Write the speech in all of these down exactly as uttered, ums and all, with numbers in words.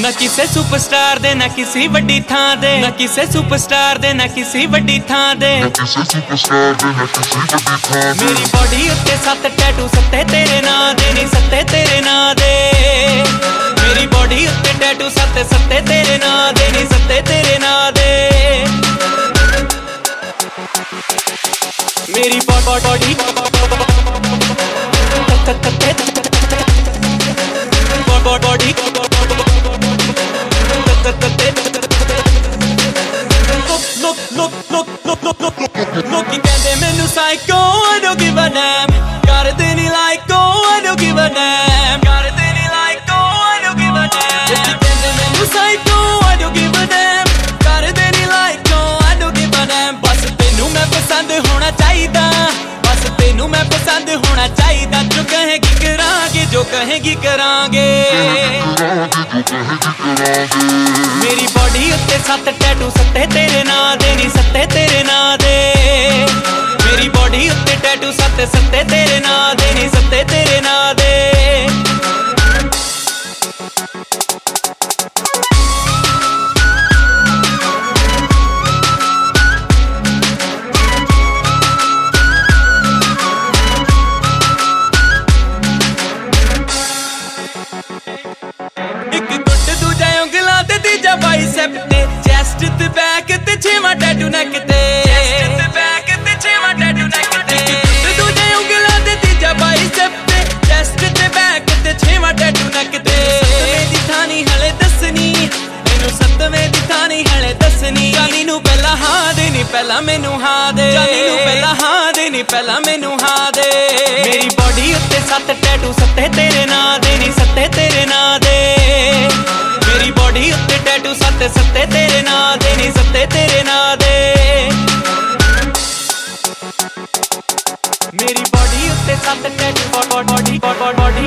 ना किसे सुपरस्टार दे ना किसी वड्डी थां दे, ना किसे सुपरस्टार दे ना किसी वड्डी थां दे, मेरी बॉडी उत्ते सत्त टैटू सत्ते तेरे नां दे, नी सत्ते तेरे नां दे, मेरी बॉडी उत्ते टैटू सत्ते सत्ते तेरे नां दे, नी सत्ते तेरे नां दे, मेरी बॉडी बॉडी लोकी कहंदे मैनू psycho, I don't give a damn, करदे नी लाइको, I don't give a damn, करदे नी लाइको, I don't give a damn, लोकी कहंदे मैनू psycho, I don't give a damn, करदे नी लाइको, I don't give a damn, बस तेनू मैं पसंद होना चाहिदा, बस तेनू मैं पसंद होना चाहिदा, जो कहेगी करांगे, जो कहेगी करांगे, मेरी बॉडी उत्ते सत्त टैटू सत्ते तेरे नां दे, नी सत्ते तेरे नां दे, मेरी बॉडी उत्ते टैटू सत्ते सत्ते तेरे नां दे, नी सत्ते तेरे नां दे, बाइसेप ते चेस्ट ते बैक ते छेवां टैटू नेक ते, चेस्ट ते बैक ते छेवां टैटू नेक ते, दूजे उंगलां ते तीजा बाइसेप ते चेस्ट ते बैक ते छेवां टैटू नेक ते, सत्तवें दी थानी हले दसनी, मैनू सत्तवें दी थानी हले दसनी, जानी नू पहला हां दे नी पहला मैनू हां दे, जानी नू पहला हां दे नी पहला मैनू हां दे, मेरी बॉडी उत्ते सत्त टैटू सत्ते तेरे नां दे, नी सत्ते तेरे नां दे, मेरी बॉडी उत्ते टैटू सत्ते सत्ते तेरे नां दे, नी सत्ते तेरे नां दे, मेरी बॉडी उत्ते सत्त tattoo body body body body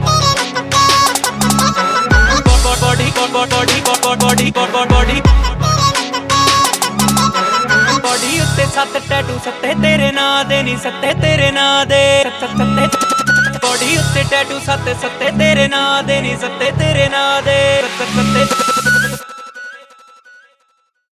body body body उत्ते सत्त टैटू सत्ते तेरे नां दे, नी सत्ते तेरे नां दे, सत्ते बॉडी उत्ते टैटू सत्ते सत्ते तेरे नां दे, नी सत्ते तेरे नां दे, सत्ते